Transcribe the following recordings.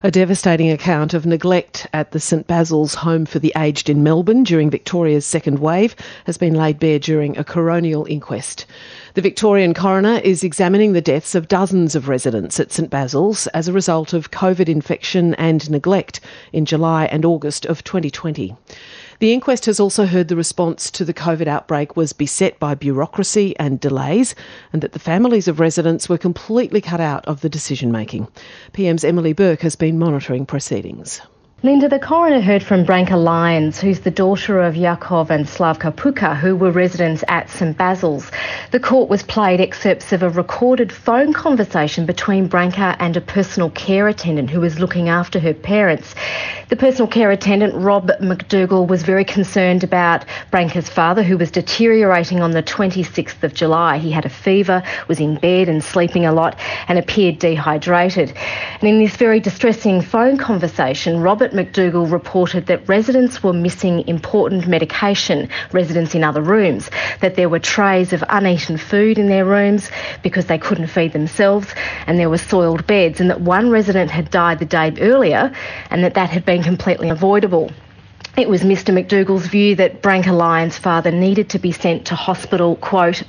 A devastating account of neglect at the St Basil's Home for the Aged in Melbourne during Victoria's second wave has been laid bare during a coronial inquest. The Victorian coroner is examining the deaths of dozens of residents at St Basil's as a result of COVID infection and neglect in July and August of 2020. The inquest has also heard the response to the COVID outbreak was beset by bureaucracy and delays, and that the families of residents were completely cut out of the decision-making. PM's Emily Burke has been monitoring proceedings. Linda, the coroner heard from Branka Lyons, who's the daughter of Yakov and Slavka Puka, who were residents at St Basil's. The court was played excerpts of a recorded phone conversation between Branka and a personal care attendant who was looking after her parents. The personal care attendant, Rob McDougall, was very concerned about Branka's father, who was deteriorating on the 26th of July. He had a fever, was in bed and sleeping a lot, and appeared dehydrated. And in this very distressing phone conversation, Robert McDougall reported that residents were missing important medication, residents in other rooms, that there were trays of uneaten food in their rooms because they couldn't feed themselves, and there were soiled beds, and that one resident had died the day earlier and that had been completely avoidable. It was Mr McDougall's view that Branka Lyons' father needed to be sent to hospital, quote,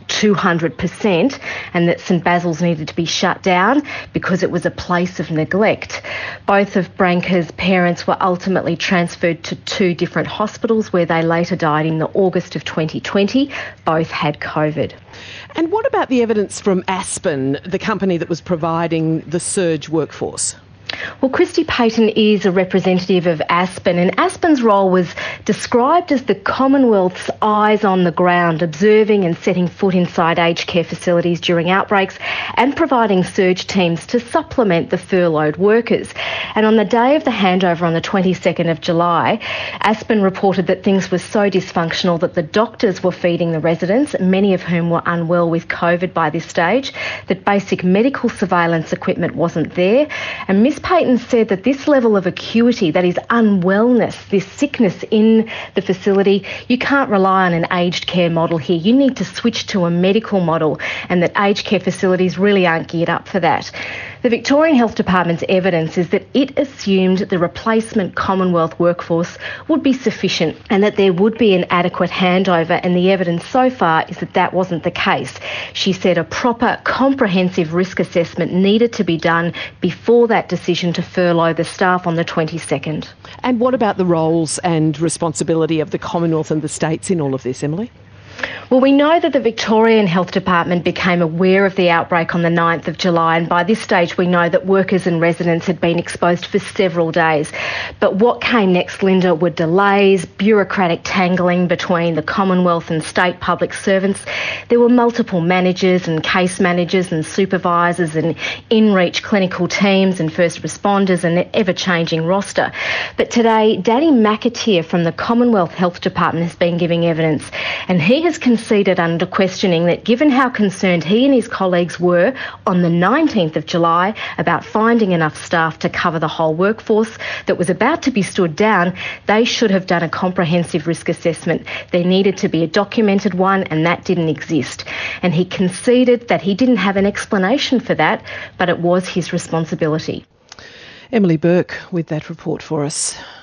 200%, and that St Basil's needed to be shut down because it was a place of neglect. Both of Branka's parents were ultimately transferred to two different hospitals where they later died in the August of 2020. Both had COVID. And what about the evidence from Aspen, the company that was providing the surge workforce? Well, Christy Payton is a representative of Aspen, and Aspen's role was described as the Commonwealth's eyes on the ground, observing and setting foot inside aged care facilities during outbreaks and providing surge teams to supplement the furloughed workers. And on the day of the handover on the 22nd of July, Aspen reported that things were so dysfunctional that the doctors were feeding the residents, many of whom were unwell with COVID by this stage, that basic medical surveillance equipment wasn't there, and Miss Payton said that this level of acuity, that is unwellness, this sickness in the facility, you can't rely on an aged care model here. You need to switch to a medical model, and that aged care facilities really aren't geared up for that. The Victorian Health Department's evidence is that it assumed the replacement Commonwealth workforce would be sufficient and that there would be an adequate handover, and the evidence so far is that that wasn't the case. She said a proper comprehensive risk assessment needed to be done before that decision to furlough the staff on the 22nd. And what about the roles and responsibility of the Commonwealth and the states in all of this, Emily? Well, we know that the Victorian Health Department became aware of the outbreak on the 9th of July, and by this stage we know that workers and residents had been exposed for several days. But what came next, Linda, were delays, bureaucratic tangling between the Commonwealth and state public servants. There were multiple managers and case managers and supervisors and in-reach clinical teams and first responders and an ever-changing roster. But today, Danny McAteer from the Commonwealth Health Department has been giving evidence, and he has conceded under questioning that given how concerned he and his colleagues were on the 19th of July about finding enough staff to cover the whole workforce that was about to be stood down, they should have done a comprehensive risk assessment. There needed to be a documented one, and that didn't exist. And he conceded that he didn't have an explanation for that, but it was his responsibility. Emily Burke with that report for us.